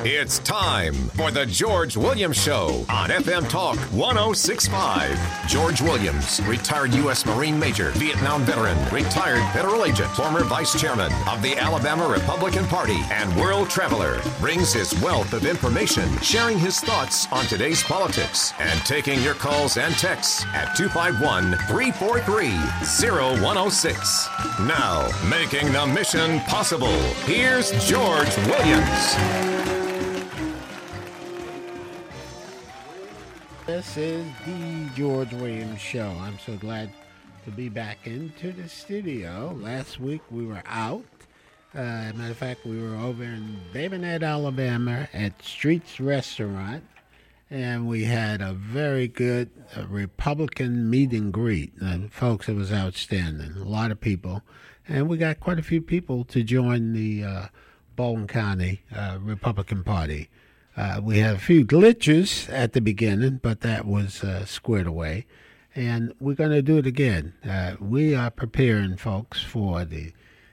It's time for the George Williams Show on FM Talk 1065. George Williams, retired U.S. Marine Major, Vietnam veteran, retired federal agent, former vice chairman of the Alabama Republican Party, and world traveler, brings his wealth of information, sharing his thoughts on today's politics, and taking your calls and texts at 251-343-0106. Now, making the mission possible, here's George Williams. This is the George Williams Show. I'm so glad to be back into the studio. Last week we were out. Matter of fact, we were over in Bay Minette, Alabama at Streets Restaurant, and we had a very good Republican meet and greet. Folks, it was outstanding. A lot of people. And we got quite a few people to join the Baldwin County Republican Party. We had a few glitches at the beginning, but that was squared away. And we're going to do it again. We are preparing, folks, for the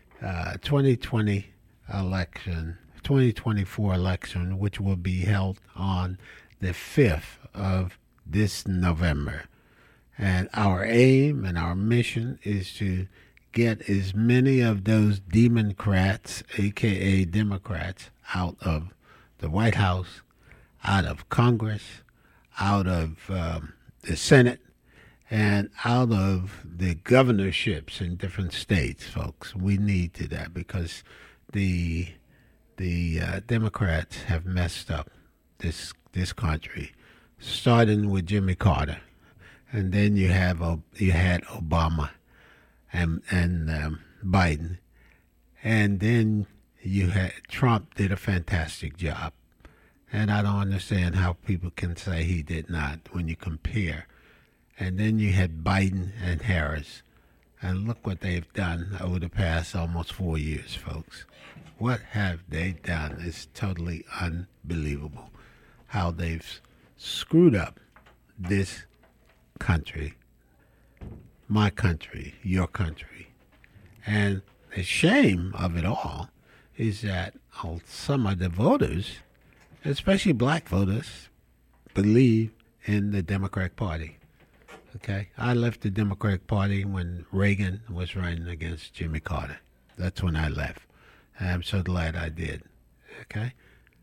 2024 election, which will be held on the 5th of this November. And our aim and our mission is to get as many of those Democrats, a.k.a. Democrats, out of the White House, out of Congress, out of the Senate, and out of the governorships in different states, folks. We need to that because the Democrats have messed up this country, starting with Jimmy Carter, and then you had Obama and Biden, and then you had Trump did a fantastic job. And I don't understand how people can say he did not when you compare. And then you had Biden and Harris. And look what they've done over the past almost 4 years, folks. What have they done? It's totally unbelievable how they've screwed up this country, my country, your country. And the shame of it all is that some of the voters, especially black voters, believe in the Democratic Party. Okay? I left the Democratic Party when Reagan was running against Jimmy Carter. That's when I left. And I'm so glad I did. Okay?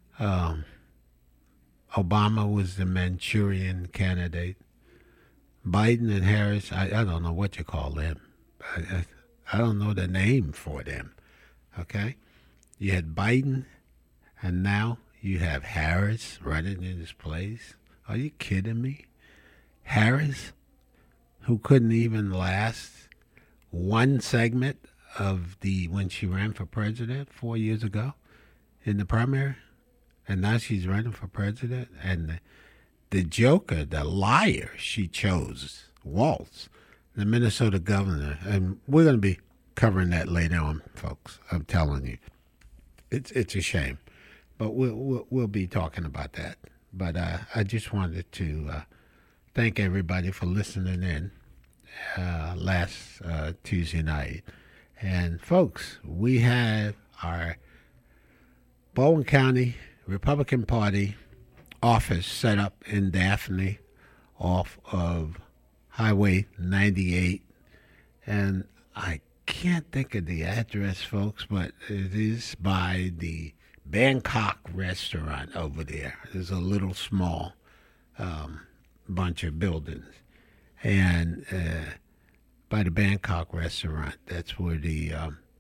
Obama was the Manchurian candidate. Biden and Harris, I don't know what you call them. I don't know the name for them. Okay? You had Biden, and now you have Harris running in his place. Are you kidding me? Harris, who couldn't even last one segment of when she ran for president 4 years ago in the primary, and now she's running for president. And the joker, the liar she chose, Walz, the Minnesota governor, and we're going to be covering that later on, folks. I'm telling you, it's a shame. But we'll be talking about that. But I just wanted to thank everybody for listening in last Tuesday night. And folks, we have our Baldwin County Republican Party office set up in Daphne off of Highway 98. And I can't think of the address, folks, but it is by the Bangkok restaurant over there. There's a little small bunch of buildings. And by the Bangkok restaurant, that's where the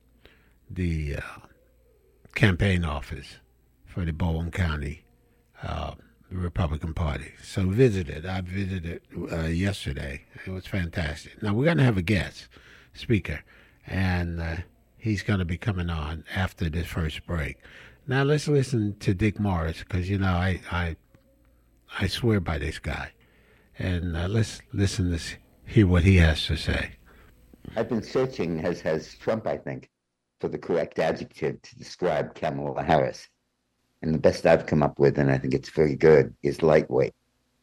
campaign office for the Baldwin County Republican Party. So visited. I visited yesterday. It was fantastic. Now, we're going to have a guest speaker, and he's going to be coming on after this first break. Now let's listen to Dick Morris, because I swear by this guy, and let's listen to hear what he has to say. I've been searching, as has Trump, I think, for the correct adjective to describe Kamala Harris, and the best I've come up with, and I think it's very good, is lightweight.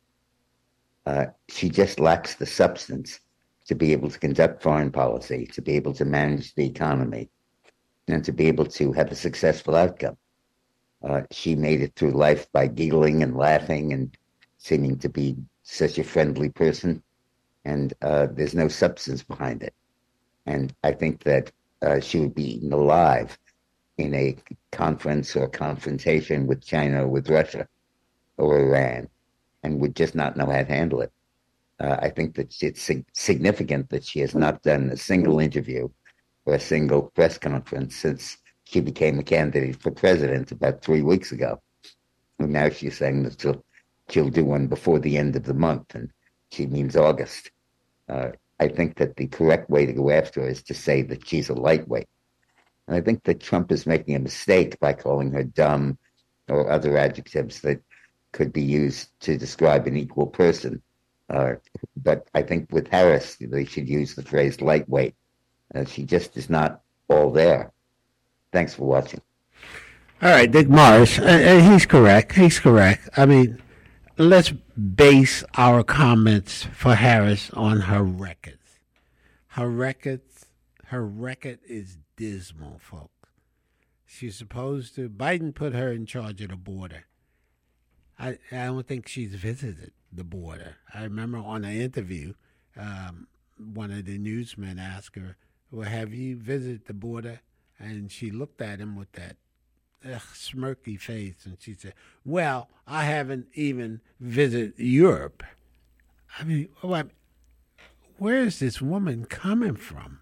She just lacks the substance to be able to conduct foreign policy, to be able to manage the economy, and to be able to have a successful outcome. She made it through life by giggling and laughing and seeming to be such a friendly person. And there's no substance behind it. And I think that she would be eaten alive in a conference or confrontation with China or with Russia or Iran, and would just not know how to handle it. I think that it's significant that she has not done a single interview or a single press conference since she became a candidate for president about 3 weeks ago. And now she's saying that she'll do one before the end of the month, and she means August. I think that the correct way to go after her is to say that she's a lightweight. And I think that Trump is making a mistake by calling her dumb or other adjectives that could be used to describe an equal person. But I think with Harris, they should use the phrase lightweight. She just is not all there. Thanks for watching. All right, Dick Morris, he's correct. He's correct. I mean, let's base our comments for Harris on her records. Her record is dismal, folks. She's supposed to. Biden put her in charge of the border. I don't think she's visited the border. I remember on an interview, one of the newsmen asked her, "Well, have you visited the border?" And she looked at him with that smirky face, and she said, "Well, I haven't even visited Europe." I mean, where is this woman coming from?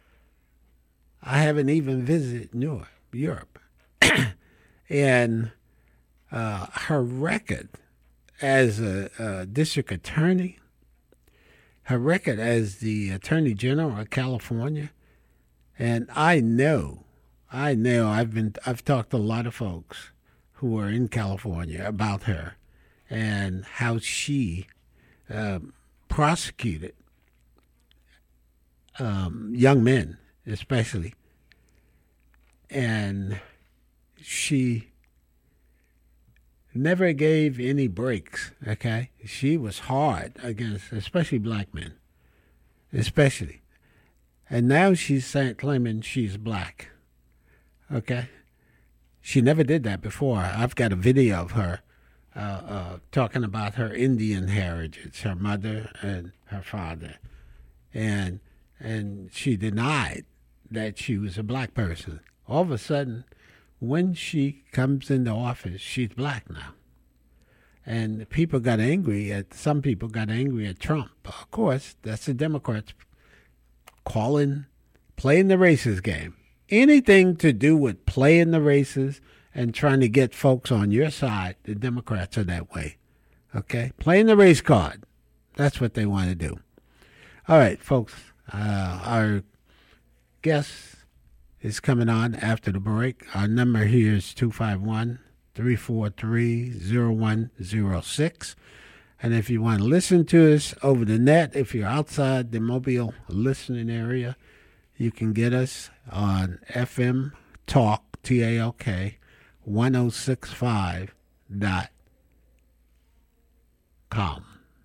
I haven't even visited Europe. And her record as a district attorney, her record as the Attorney General of California, and I know, I've talked to a lot of folks who are in California about her and how she prosecuted young men, especially, and she never gave any breaks. Okay, she was hard against, especially black men, especially. And now she's claiming she's black. Okay? She never did that before. I've got a video of her talking about her Indian heritage, her mother and her father. And she denied that she was a black person. All of a sudden, when she comes into office, she's black now. And some people got angry at Trump. Of course, that's the Democrats playing the racist game. Anything to do with playing the races and trying to get folks on your side, the Democrats are that way. Okay? Playing the race card. That's what they want to do. All right, folks. Our guest is coming on after the break. Our number here is 251-343-0106. And if you want to listen to us over the net, if you're outside the Mobile listening area, you can get us on FM Talk, TALK, 1065.com.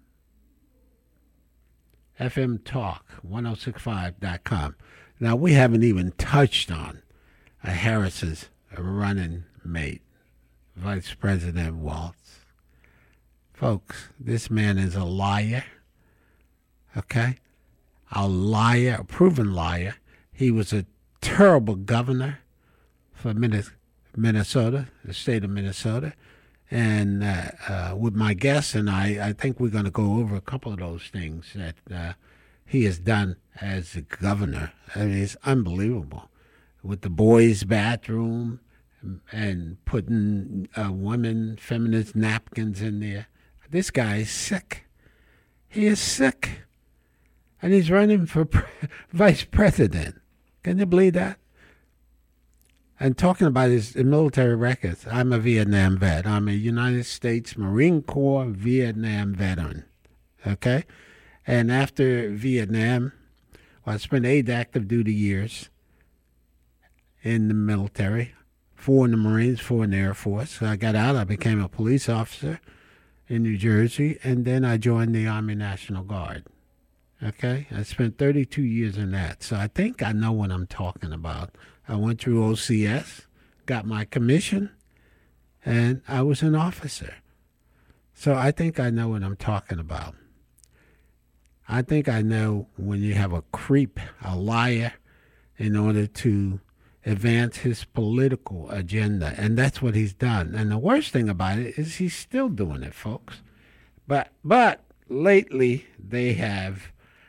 FM Talk, 1065.com. Now, we haven't even touched on Harris's running mate, Vice President Walz. Folks, this man is a liar, okay? A liar, a proven liar. He was a terrible governor for Minnesota, the state of Minnesota. And with my guests and I think we're going to go over a couple of those things that he has done as a governor. I mean, it's unbelievable. With the boys' bathroom and putting women, feminist napkins in there. This guy is sick. He is sick. And he's running for vice president. Can you believe that? And talking about his military records, I'm a Vietnam vet. I'm a United States Marine Corps Vietnam veteran. Okay? And after Vietnam, I spent 8 active duty years in the military, 4 in the Marines, 4 in the Air Force. So I got out, I became a police officer in New Jersey, and then I joined the Army National Guard. Okay? I spent 32 years in that. So I think I know what I'm talking about. I went through OCS, got my commission, and I was an officer. So I think I know what I'm talking about. I think I know when you have a creep, a liar, in order to advance his political agenda. And that's what he's done. And the worst thing about it is he's still doing it, folks. But lately they have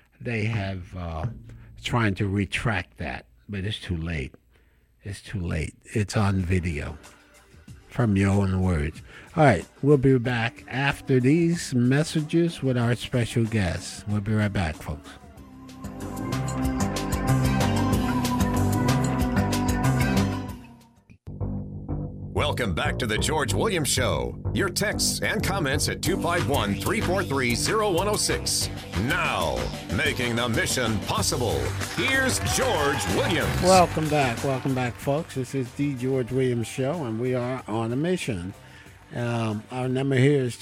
trying to retract that, but it's too late. It's too late. It's on video. From your own words. All right, we'll be back after these messages with our special guests. We'll be right back, folks. Welcome back to the George Williams Show. Your texts and comments at 251-343-0106. Now, making the mission possible, here's George Williams. Welcome back, folks. This is the George Williams Show, and we are on a mission. Our number here is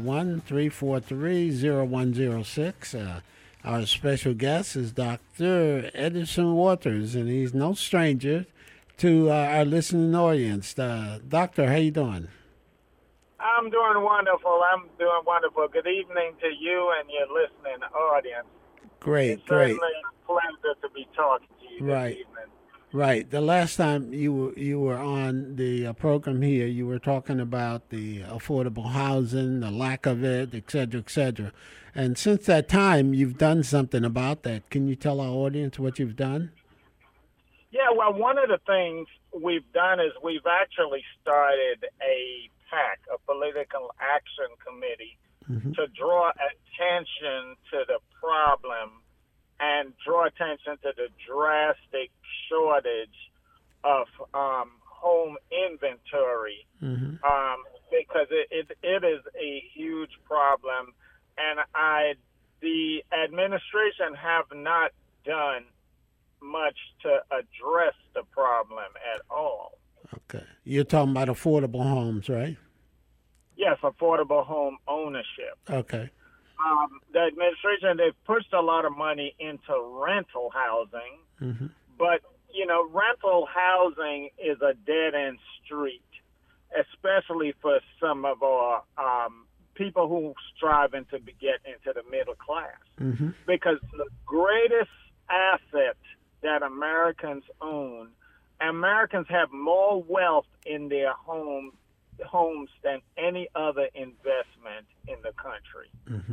251-343-0106. Our special guest is Dr. Edison Waters, and he's no stranger to our listening audience. Doctor, how you doing? I'm doing wonderful. Good evening to you and your listening audience. Great. It's certainly a pleasure to be talking to you this evening. Right. The last time you were on the program here, you were talking about the affordable housing, the lack of it, et cetera, et cetera. And since that time, you've done something about that. Can you tell our audience what you've done? Yeah, well, one of the things we've done is we've actually started a PAC, a Political Action Committee, to draw attention to the problem and draw attention to the drastic shortage of home inventory, because it is a huge problem, and the administration have not done much to address the problem at all. Okay. You're talking about affordable homes, right? Yes, affordable home ownership. Okay. The administration, they've pushed a lot of money into rental housing, but, rental housing is a dead-end street, especially for some of our people who striving to get into the middle class. Because the greatest asset that Americans own, Americans have more wealth in their homes than any other investment in the country.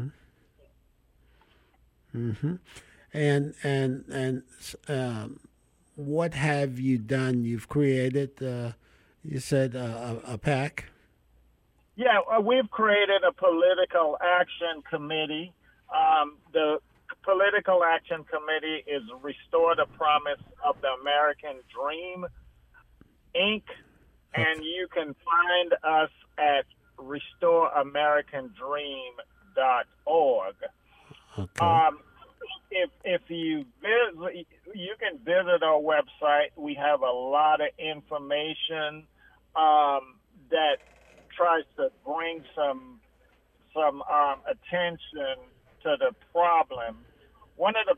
And what have you done? You've created, you said, a PAC? Yeah, we've created a political action committee. The Political Action Committee is Restore the Promise of the American Dream, Inc., and you can find us at restoreamericandream.org. Okay. If you visit, you can visit our website. We have a lot of information that tries to bring some attention to the problem. One of the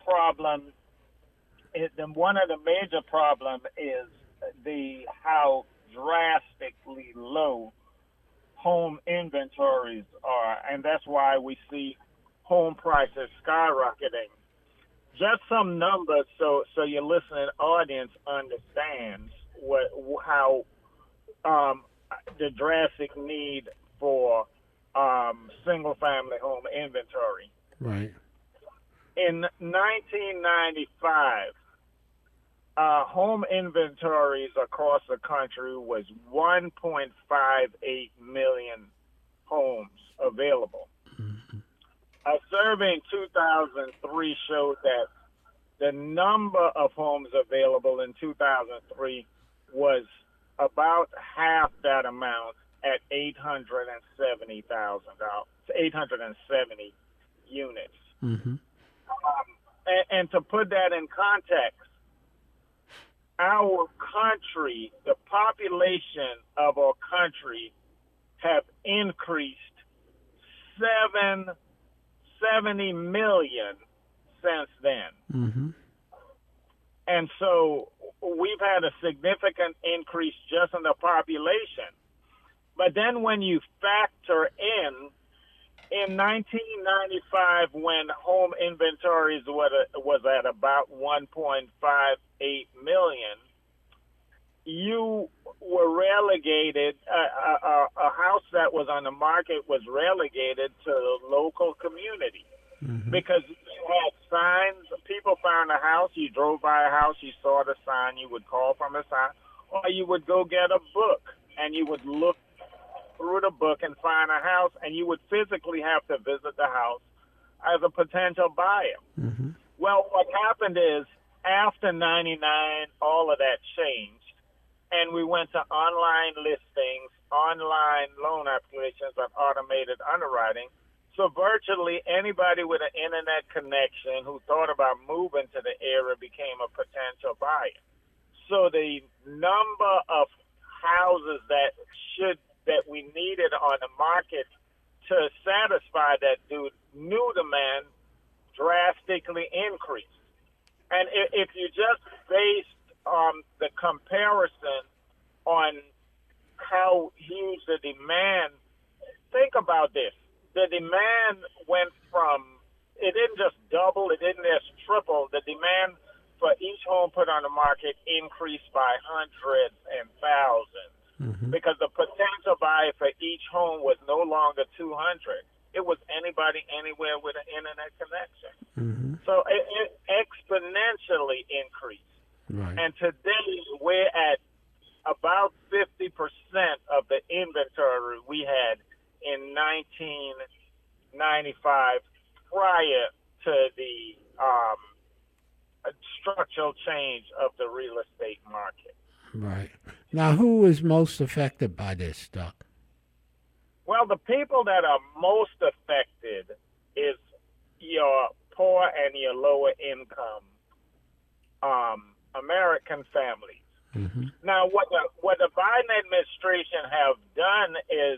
major problems is how drastically low home inventories are, and that's why we see home prices skyrocketing. Just some numbers so your listening audience understands how the drastic need for single-family home inventory. Right. In 1995, home inventories across the country was 1.58 million homes available. A survey in 2003 showed that the number of homes available in 2003 was about half that amount at 870 units. And to put that in context, our country, the population of our country, have increased 70 million since then. And so we've had a significant increase just in the population. But then when you factor in 1995, when home inventories was at about 1.58 million, you were relegated, a house that was on the market was relegated to the local community. Because you had signs, people found a house, you drove by a house, you saw the sign, you would call from the sign, or you would go get a book and you would look through the book and find a house, and you would physically have to visit the house as a potential buyer. Well, what happened is after 99, all of that changed, and we went to online listings, online loan applications, and automated underwriting. So virtually anybody with an internet connection who thought about moving to the area became a potential buyer. So the number of houses that we needed on the market to satisfy that new demand drastically increased. And if you just based the comparison on how huge the demand, think about this. The demand went from, it didn't just double, it didn't just triple. The demand for each home put on the market increased by hundreds and thousands because the potential buyer for each home was no longer 200. It was anybody, anywhere with an internet connection. So it exponentially increased. Right. And today we're at about 50% of the inventory we had in 1995 prior to the structural change of the real estate market. Right. Now, who is most affected by this stuff? Well, the people that are most affected is your poor and your lower income American families. Now, what the Biden administration have done is,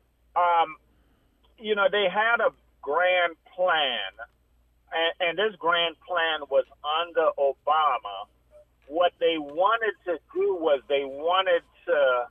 they had a grand plan, and this grand plan was under Obama. What they wanted to do was they wanted to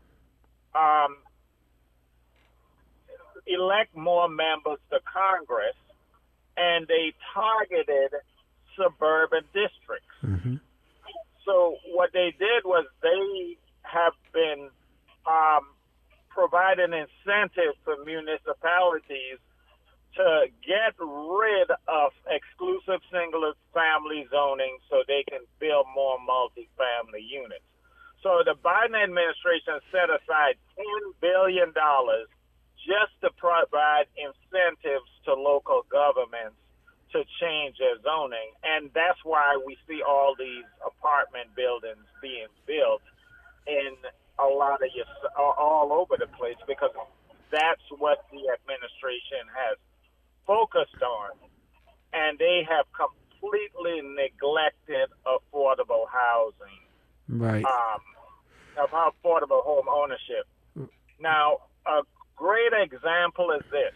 elect more members to Congress, and they targeted suburban districts. So what they did was they have been providing incentive for municipalities to get rid of exclusive single-family zoning so they can build more multifamily units. So the Biden administration set aside $10 billion just to provide incentives to local governments to change their zoning. And that's why we see all these apartment buildings being built in a lot of all over the place, because that's what the administration has focused on. And they have completely neglected affordable housing. Right. Affordable home ownership. Now, a great example is this.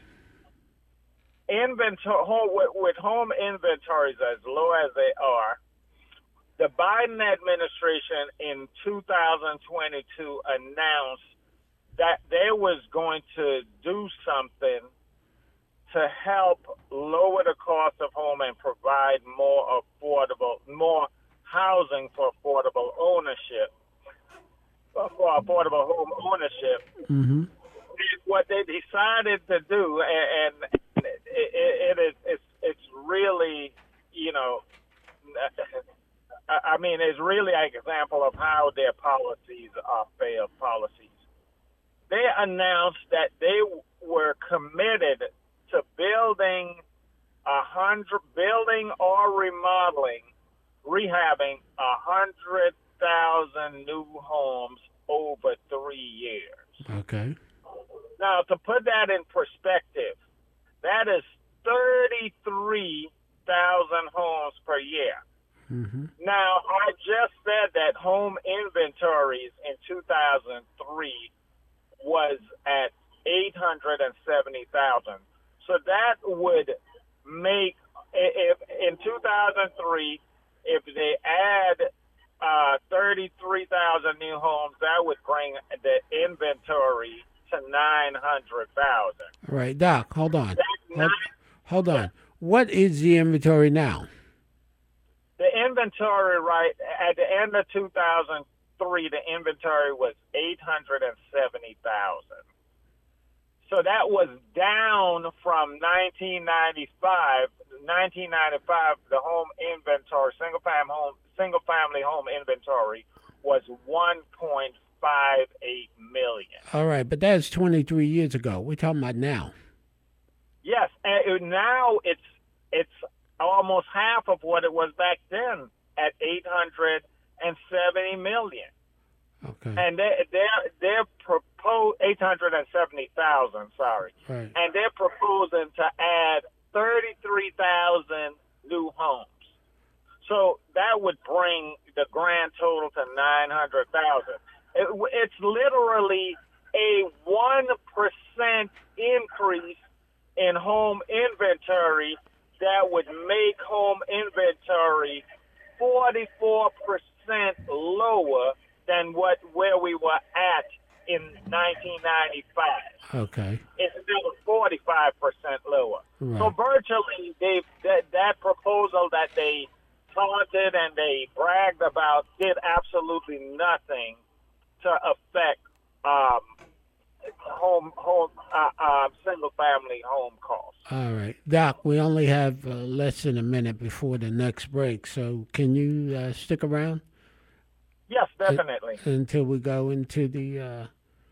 With home inventories as low as they are, the Biden administration in 2022 announced that they was going to do something to help lower the cost of home and provide more housing for affordable ownership, for affordable home ownership. What they decided to do, and it's really, it's really an example of how their policies are failed policies. They announced that they were committed to building or rehabbing 100,000 new homes over 3 years. Okay. Now, to put that in perspective, that is 33,000 homes per year. Now, I just said that home inventories in 2003 was at 870,000. So that would make, if in 2003, if they add 33,000 new homes, that would bring the inventory to 900,000. All right, Doc, hold on. Hold on. What is the inventory now? The inventory, right, at the end of 2003, the inventory was 870,000. So that was down from 1995. 1995, the home inventory, single family home inventory was 1.58 million. All right, but that's 23 years ago. We're talking about now. Yes, and now it's almost half of what it was back then at 870 million. Okay. And they're proposed 870,000. Sorry, Right. and they're proposing to add 33,000 new homes. So that would bring the grand total to 900,000. It's literally a 1% increase in home inventory that would make home inventory 44% lower than where we were at in 1995. Okay. It's still 45% lower. Right. So virtually, that proposal that they taunted and they bragged about did absolutely nothing to affect single-family home costs. All right. Doc, we only have less than a minute before the next break, so can you stick around? Yes, definitely. Until we go into the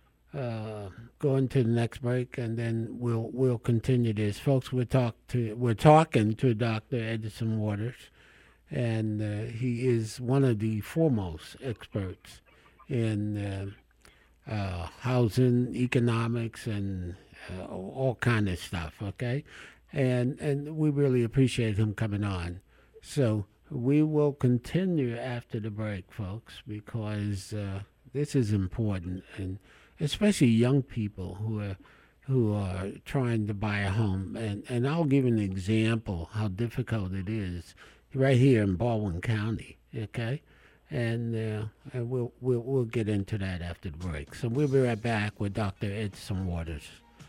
next break, and then we'll continue this, folks. We're talking to Dr. Edison Waters, and he is one of the foremost experts in housing, economics, and all kind of stuff. Okay, and we really appreciate him coming on. So we will continue after the break, folks, because this is important, and especially young people who are trying to buy a home. And I'll give an example how difficult it is right here in Baldwin County. Okay, and we'll get into that after the break. So we'll be right back with Dr. Edison Waters.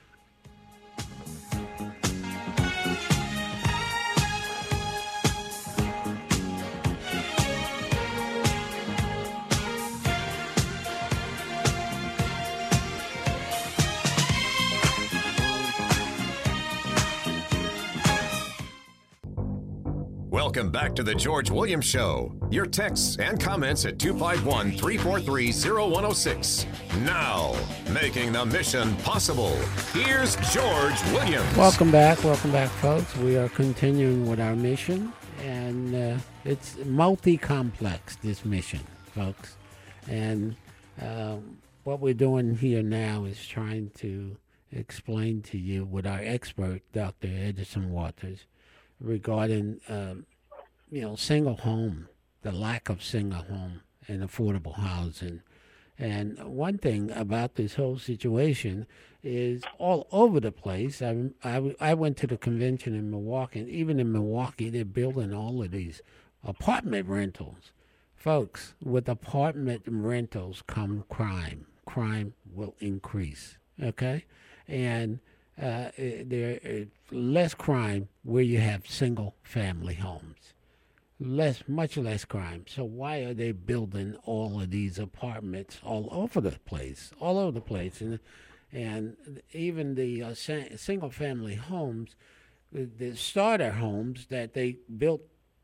Welcome back to the George Williams Show. Your texts and comments at 251-343-0106. Now, making the mission possible, here's George Williams. Welcome back, folks. We are continuing with our mission, and it's multi-complex, this mission, folks. And what we're doing here now is trying to explain to you with our expert, Dr. Edison Waters, regarding single home, the lack of single home and affordable housing. And one thing about this whole situation is all over the place. I went to the convention in Milwaukee, and even in Milwaukee, they're building all of these apartment rentals. Folks, with apartment rentals come crime. Crime will increase, okay? And there is less crime where you have single-family homes. Much less crime. So why are they building all of these apartments all over the place? And even the single-family homes, the starter homes that they built,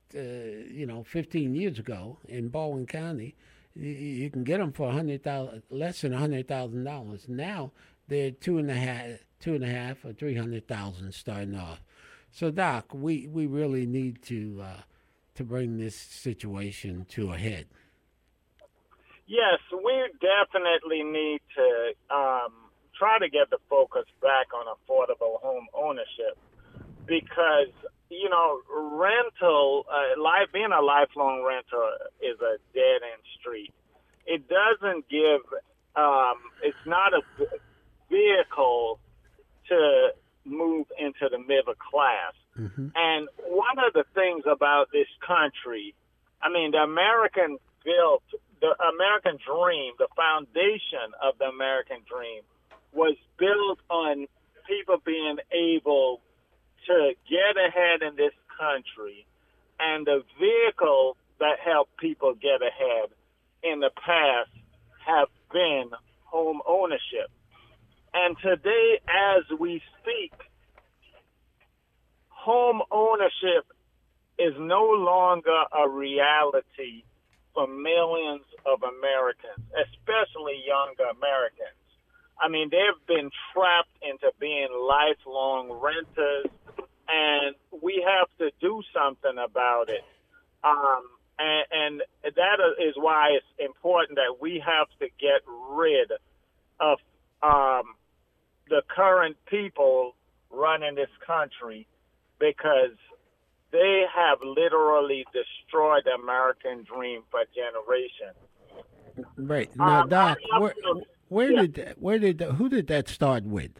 15 years ago in Baldwin County, you can get them for less than $100,000. Now they're two and a half or $300,000 starting off. So, Doc, we really need to bring this situation to a head. Yes, we definitely need to try to get the focus back on affordable home ownership, because rental, being a lifelong renter is a dead-end street. It doesn't give, it's not a vehicle to move into the middle class. Mm-hmm. And one of the things about this country, the American dream, the foundation of the American dream was built on people being able to get ahead in this country, and the vehicle that helped people get ahead in the past have been home ownership. And today, as we speak, home ownership is no longer a reality for millions of Americans, especially younger Americans. I mean, they've been trapped into being lifelong renters, and we have to do something about it. And that is why it's important that we have to get rid of the current people running this country, because they have literally destroyed the American dream for generations. Right. Now, Doc, who did that start with?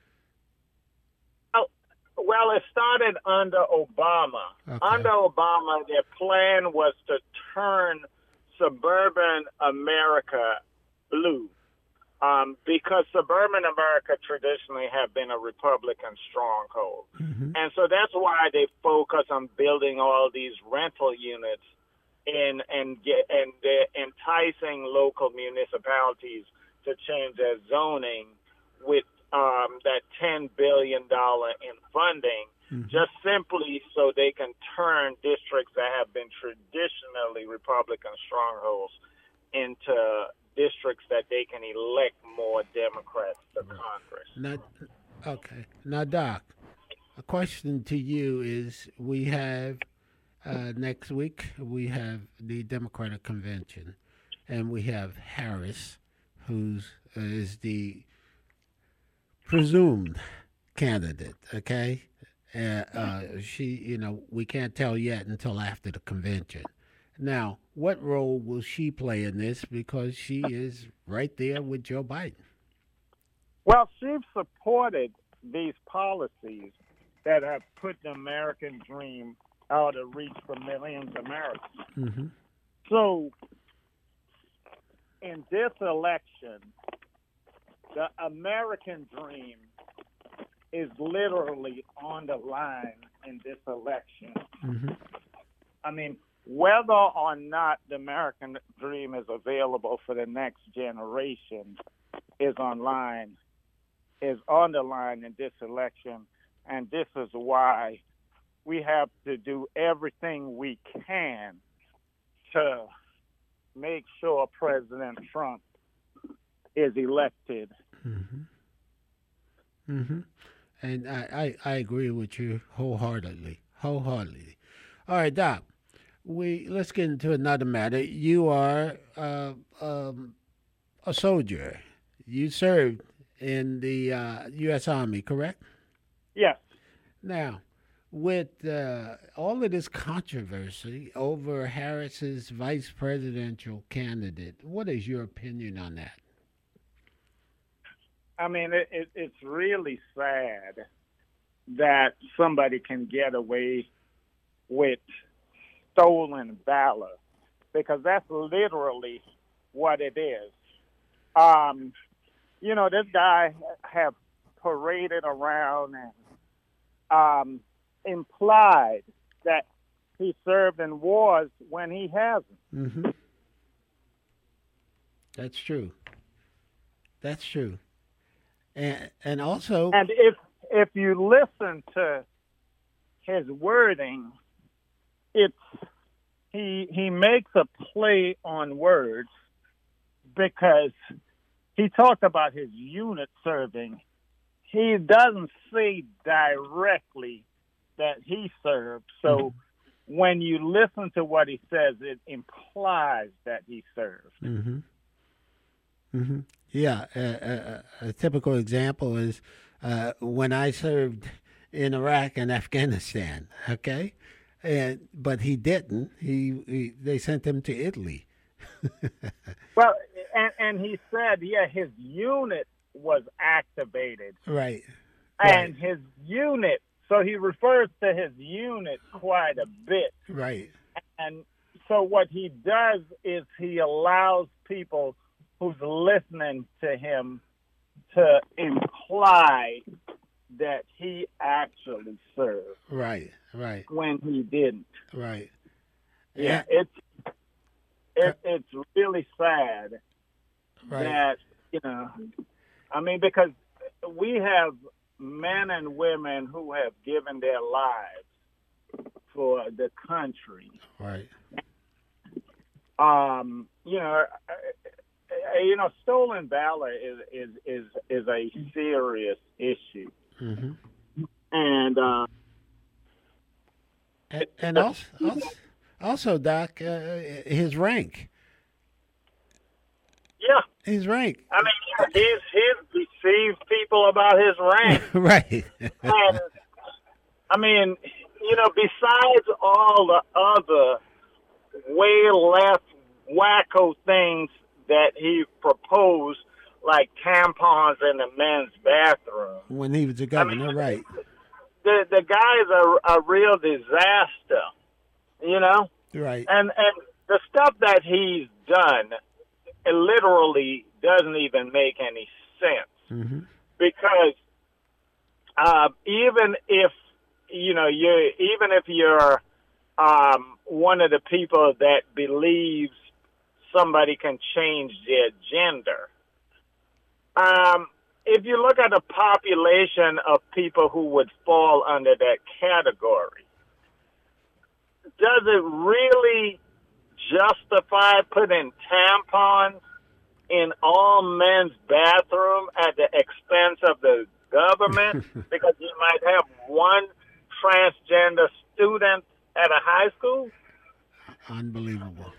Well, it started under Obama. Okay. Under Obama, their plan was to turn suburban America blue, because suburban America traditionally have been a Republican stronghold. Mm-hmm. And so that's why they focus on building all these rental units and they're enticing local municipalities to change their zoning with that $10 billion in funding, mm-hmm. just simply so they can turn districts that have been traditionally Republican strongholds into districts that they can elect more Democrats to Congress. Now, Doc, a question to you is: we have next week we have the Democratic convention, and we have Harris, who is the presumed candidate. Okay, she, we can't tell yet until after the convention. Now, what role will she play in this? Because she is right there with Joe Biden. Well, she's supported these policies that have put the American dream out of reach for millions of Americans. Mm-hmm. So, in this election, the American dream is literally on the line in this election. Mm-hmm. I mean, whether or not the American dream is available for the next generation is on the line in this election, and this is why we have to do everything we can to make sure President Trump is elected. Mm-hmm. Mm-hmm. And I agree with you wholeheartedly. All right, Doc. Let's get into another matter. You are a soldier. You served in the U.S. Army, correct? Yes. Now, with all of this controversy over Harris's vice presidential candidate, what is your opinion on that? I mean, it's really sad that somebody can get away with stolen valor, because that's literally what it is. This guy have paraded around and implied that he served in wars when he hasn't. Mm-hmm. That's true. And also, and if you listen to his wording, it's he makes a play on words, because he talked about his unit serving. He doesn't say directly that he served. So when you listen to what he says, it implies that he served. Mm-hmm. Mm-hmm. Yeah, a typical example is when I served in Iraq and Afghanistan. Okay, but he didn't. They sent him to Italy. Well, and he said, his unit was activated. Right. And his unit, so he refers to his unit quite a bit. Right. And so what he does is he allows people who's listening to him to imply that he actually served Right. when he didn't. Right. Yeah, it's really sad Right. that, because we have men and women who have given their lives for the country. Right. Stolen valor is a serious issue, Mm-hmm. and And also, Doc, his rank. yeah, His rank. I mean, he's deceived people about his rank. Right. And, I mean, besides all the other way left wacko things that he proposed, like tampons in the men's bathroom. When he was a governor, right. The guy's a real disaster, Right. And the stuff that he's done, it literally doesn't even make any sense. Mm-hmm. Because even if you're one of the people that believes somebody can change their gender, if you look at the population of people who would fall under that category, does it really justify putting tampons in all men's bathroom at the expense of the government? Because you might have one transgender student at a high school? Unbelievable.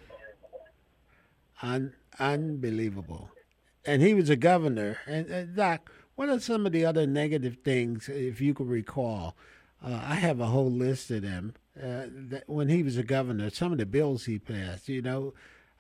Unbelievable. And he was a governor. And Doc, what are some of the other negative things, if you could recall? I have a whole list of them. That when he was a governor, some of the bills he passed, I know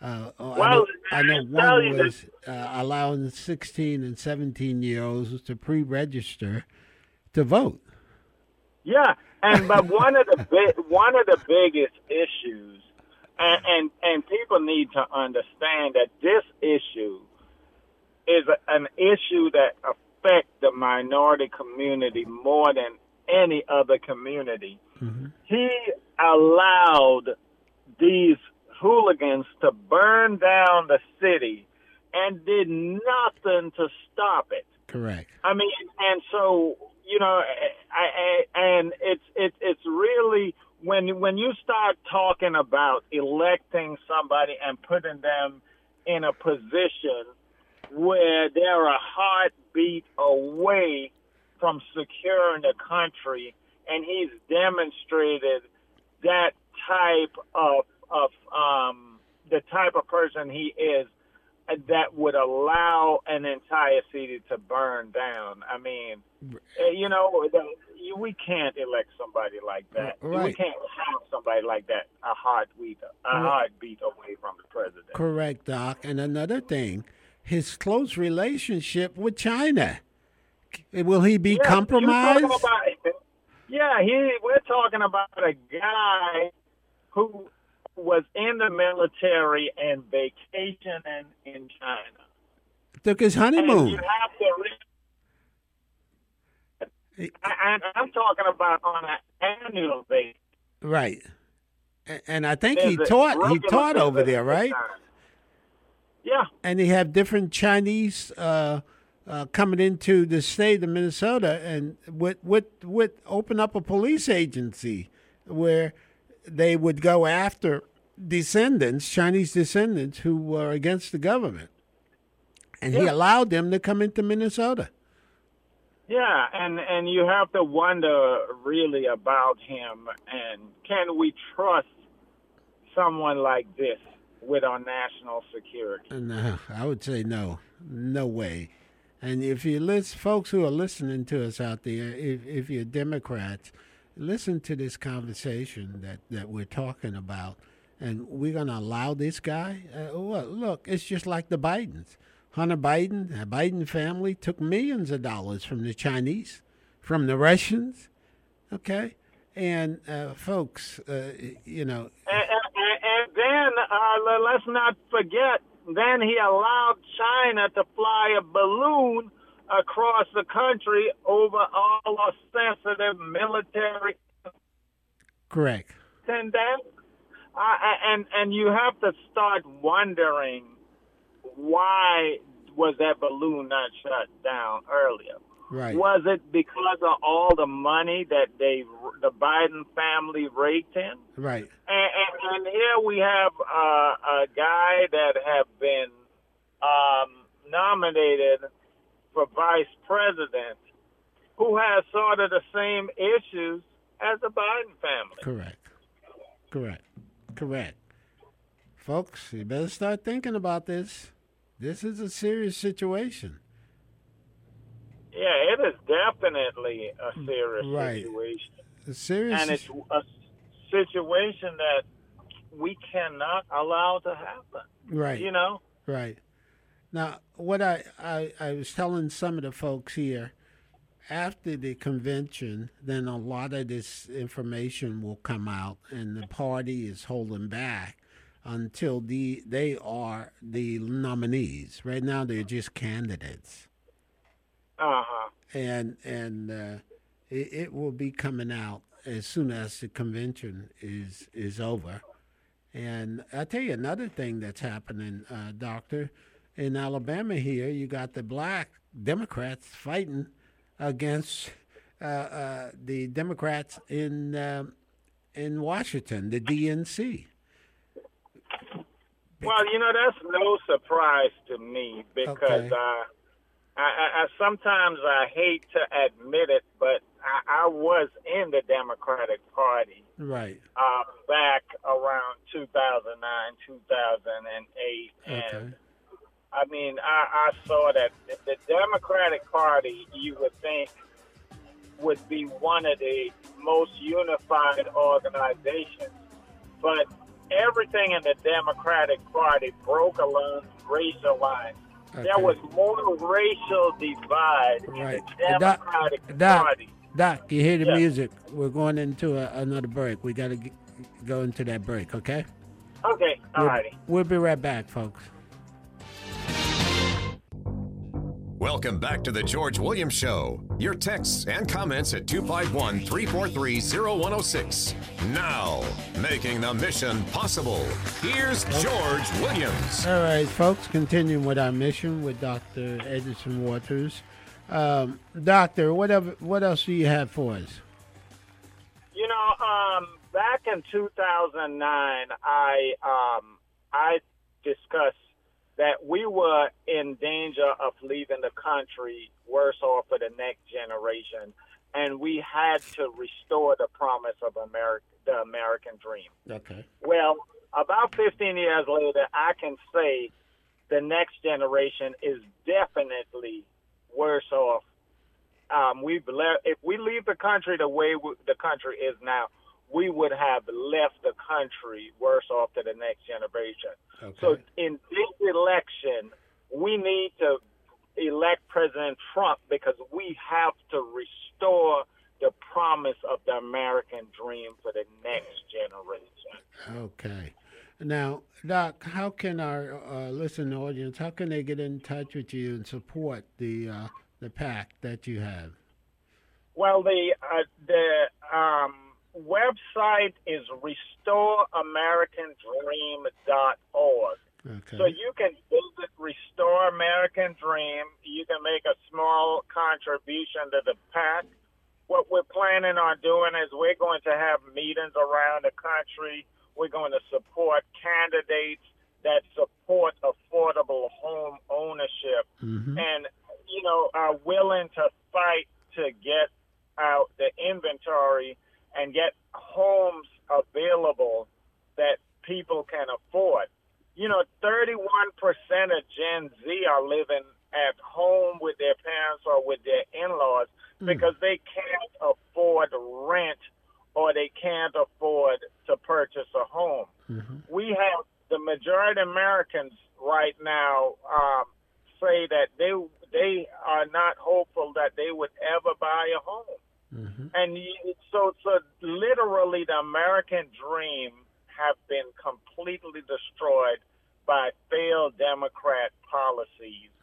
one was allowing 16 and 17-year-olds to pre-register to vote. Yeah, but one of the biggest issues, and people need to understand that this issue is an issue that affects the minority community more than any other community. Mm-hmm. He allowed these hooligans to burn down the city and did nothing to stop it. Correct. I mean, and so and it's really when you start talking about electing somebody and putting them in a position where they're a heartbeat away from securing the country, and he's demonstrated that type of the type of person he is, that would allow an entire city to burn down. I mean, we can't elect somebody like that. Right. We can't have somebody like that a heartbeat away from the president. Correct, Doc. And another thing, his close relationship with China. Will he be compromised? We're talking about a guy who was in the military and vacationing in China. Took his honeymoon. And you have to I'm talking about on an annual basis. Right. And I think he taught over there, right? Yeah. And he have different Chinese coming into the state of Minnesota, and would open up a police agency where they would go after Chinese descendants who were against the government. And he allowed them to come into Minnesota. Yeah, and you have to wonder really about him, and can we trust someone like this with our national security? No, I would say no. No way. And if you listen, folks who are listening to us out there, if you're Democrats, listen to this conversation that we're talking about. And we're going to allow this guy? Look, it's just like the Bidens. Hunter Biden, the Biden family took millions of dollars from the Chinese, from the Russians, okay? And, folks, And then let's not forget, then he allowed China to fly a balloon across the country over all our sensitive military Correct. and that. And you have to start wondering why was that balloon not shut down earlier? Right. Was it because of all the money that the Biden family raked in? Right. And here we have a guy that have been nominated for vice president who has sort of the same issues as the Biden family. Correct. Folks, you better start thinking about this. This is a serious situation. Yeah, it is definitely a serious Right. situation. A serious, and it's a situation that we cannot allow to happen. Right. You know? Right. Now, what I was telling some of the folks here, after the convention, then a lot of this information will come out, and the party is holding back until they are the nominees. Right now, they're just candidates. Uh-huh. And it will be coming out as soon as the convention is over. And I'll tell you another thing that's happening, Doctor. In Alabama here, you got the black Democrats fighting against the Democrats in Washington, the DNC. Well, that's no surprise to me because Okay. I sometimes I hate to admit it, but I was in the Democratic Party Right. back around 2009, 2008, Okay. and I mean I saw that the Democratic Party, you would think, would be one of the most unified organizations, but everything in the Democratic Party broke along racial lines. Okay. There was more racial divide Right. in the Democratic Party. Doc, you hear the Yeah. music? We're going into another break. We got to go into that break, okay? Okay, all righty. We'll be right back, folks. Welcome back to the George Williams Show. Your texts and comments at 251-343-0106. Now, making the mission possible, here's George Williams. All right, folks, continuing with our mission with Dr. Edison Waters. Doctor, what else do you have for us? Back in 2009, I discussed that we were in danger of leaving the country worse off for the next generation, and we had to restore the promise of the American dream. Okay. Well, about 15 years later, I can say the next generation is definitely worse off. If we leave the country the way the country is now, we would have left the country worse off to the next generation. Okay. So in this election, we need to elect President Trump because we have to restore the promise of the American dream for the next generation. Okay. Now, Doc, how can our listening audience, how can they get in touch with you and support the PAC that you have? Well, the website is restoreamericandream.org. Okay. So you can visit Restore American Dream. You can make a small contribution to the PAC. What we're planning on doing is we're going to have meetings around the country. We're going to support candidates that support affordable home ownership and, are willing to fight to get out the inventory and get homes available that people can afford. 31% of Gen Z are living at home with their parents or with their in-laws because they can't afford rent or they can't afford to purchase a home. We have the majority of Americans right now say that they are not hopeful that they would ever buy a home. And so literally the American dream have been completely destroyed by failed Democrat policies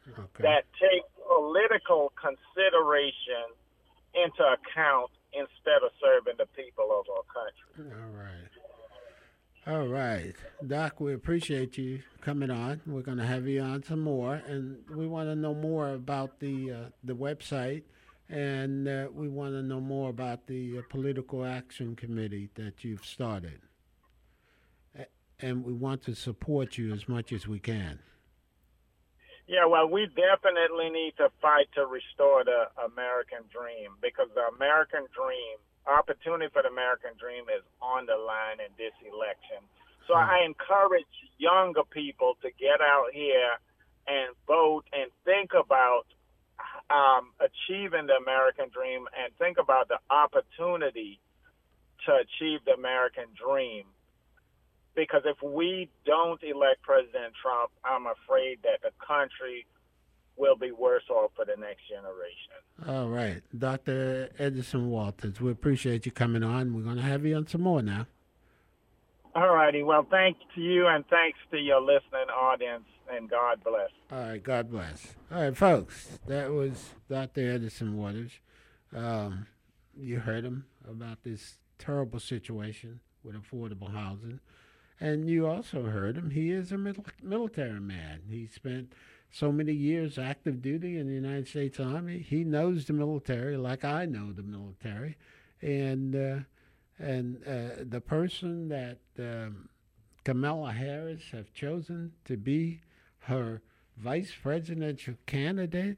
Okay. that take political consideration into account instead of serving the people of our country. All right. All right. Doc, we appreciate you coming on. We're going to have you on some more, and we want to know more about the website, and we want to know more about the Political Action Committee that you've started. And we want to support you as much as we can. Yeah, well, we definitely need to fight to restore the American dream, because the American dream, opportunity for the American dream, is on the line in this election. So I encourage younger people to get out here and vote and think about achieving the American dream, and think about the opportunity to achieve the American dream. Because if we don't elect President Trump, I'm afraid that the country will be worse off for the next generation. All right. Dr. Edison Walters, we appreciate you coming on. We're going to have you on some more now. All righty. Well, thanks to you, and thanks to your listening audience, and God bless. All right. God bless. All right, folks. That was Dr. Edison Waters. You heard him about this terrible situation with affordable housing. And you also heard him. He is a military man. He spent so many years active duty in the United States Army. He knows the military like I know the military. And the person that Kamala Harris have chosen to be her vice presidential candidate,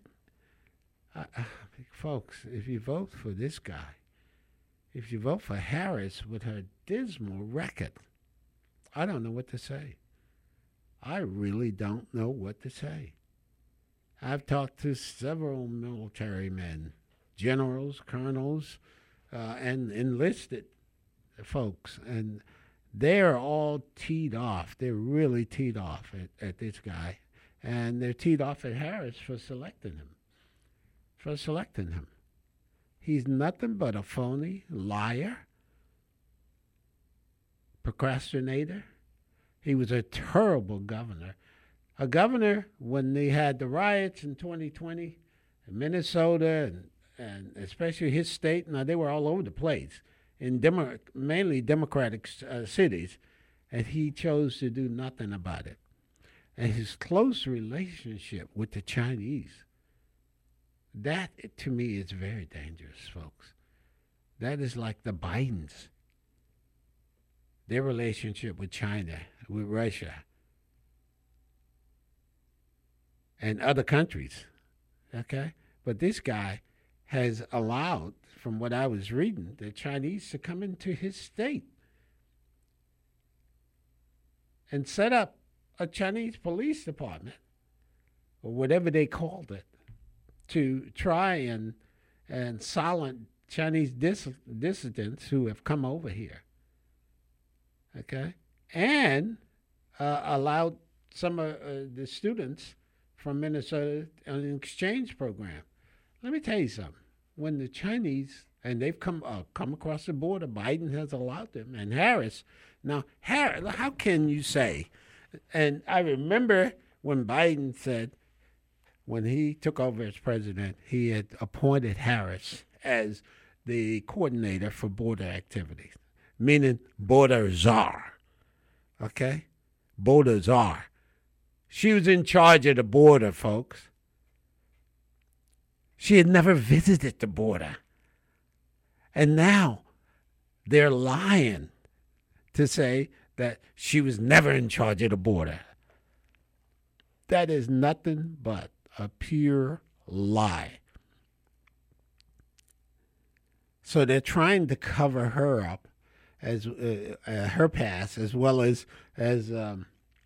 folks, if you vote for this guy, if you vote for Harris with her dismal record, I don't know what to say. I really don't know what to say. I've talked to several military men, generals, colonels, and enlisted folks, and they're all teed off. They're really teed off at this guy, and they're teed off at Harris for selecting him. He's nothing but a phony liar, procrastinator. He was a terrible governor. A governor, when they had the riots in 2020 in Minnesota and especially his state, now they were all over the place, in mainly Democratic cities, and he chose to do nothing about it. And his close relationship with the Chinese, that to me is very dangerous, folks. That is like the Bidens. Their relationship with China, with Russia, and other countries, okay? But this guy has allowed, from what I was reading, the Chinese to come into his state and set up a Chinese police department, or whatever they called it, to try and silence Chinese dissidents who have come over here. Okay, and allowed some of the students from Minnesota on an exchange program. Let me tell you something. When the Chinese, and they've come across the border, Biden has allowed them, and Harris. Now, Harris, how can you say? And I remember when Biden said, when he took over as president, he had appointed Harris as the coordinator for border activities, meaning border czar, okay? Border czar. She was in charge of the border, folks. She had never visited the border. And now they're lying to say that she was never in charge of the border. That is nothing but a pure lie. So they're trying to cover her up, as her past, as well as the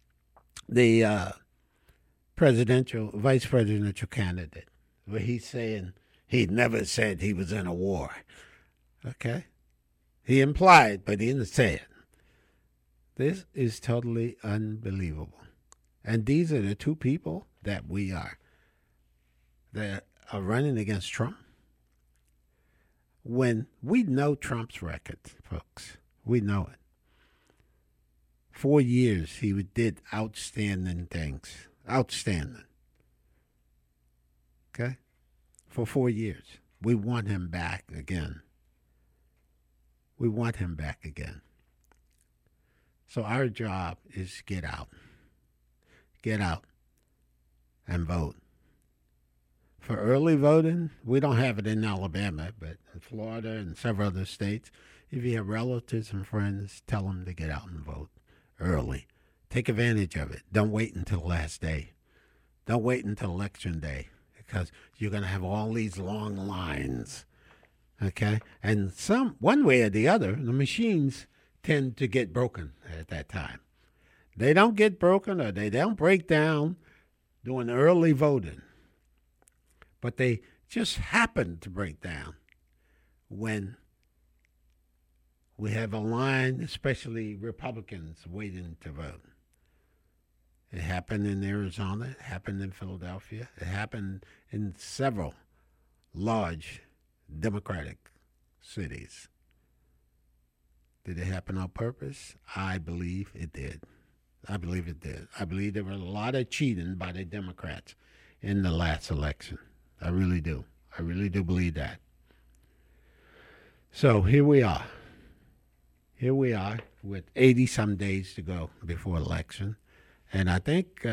vice presidential candidate, where he's saying he never said he was in a war. Okay, he implied, but he didn't say it. This is totally unbelievable, and these are the two people that are running against Trump. When we know Trump's record, folks. We know it. 4 years he did outstanding things. Outstanding. okay, for 4 years. We want him back again. We want him back again. So our job is get out. Get out and vote. For early voting, we don't have it in Alabama, but in Florida and several other states, if you have relatives and friends, tell them to get out and vote early. Take advantage of it. Don't wait until the last day. Don't wait until election day, because you're going to have all these long lines, okay? And one way or the other, the machines tend to get broken at that time. They don't get broken or they don't break down during early voting, but they just happen to break down when we have a line, especially Republicans, waiting to vote. It happened in Arizona. It happened in Philadelphia. It happened in several large Democratic cities. Did it happen on purpose? I believe it did. I believe it did. I believe there was a lot of cheating by the Democrats in the last election. I really do. I really do believe that. So here we are. Here we are with 80-some days to go before election. And I think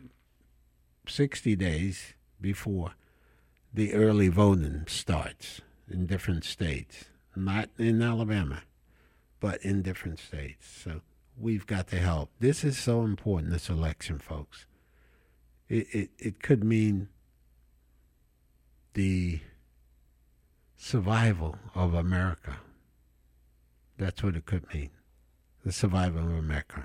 60 days before the early voting starts in different states. Not in Alabama, but in different states. So we've got to help. This is so important, this election, folks. It could mean the survival of America. That's what it could mean. The survival of America.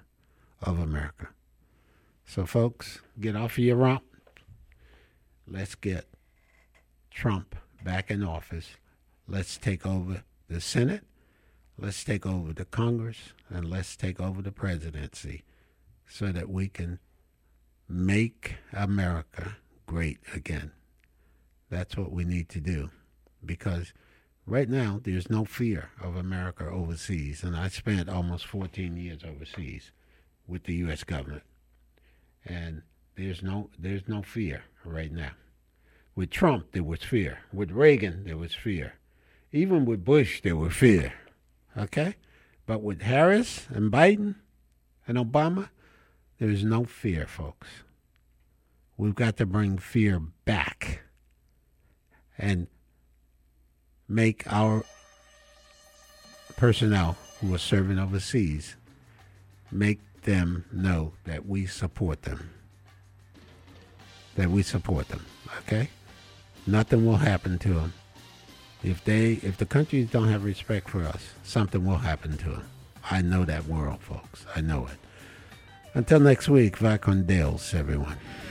So, folks, get off of your rump. Let's get Trump back in office. Let's take over the Senate. Let's take over the Congress. And let's take over the presidency so that we can make America great again. That's what we need to do. Because right now, there's no fear of America overseas. And I spent almost 14 years overseas with the U.S. government. And there's no fear right now. With Trump, there was fear. With Reagan, there was fear. Even with Bush, there was fear. Okay? But with Harris and Biden and Obama, there is no fear, folks. We've got to bring fear back and make our personnel who are serving overseas, make them know that we support them. Okay? Nothing will happen to them. If the countries don't have respect for us, something will happen to them. I know that world, folks. I know it. Until next week, Vacondeals, everyone.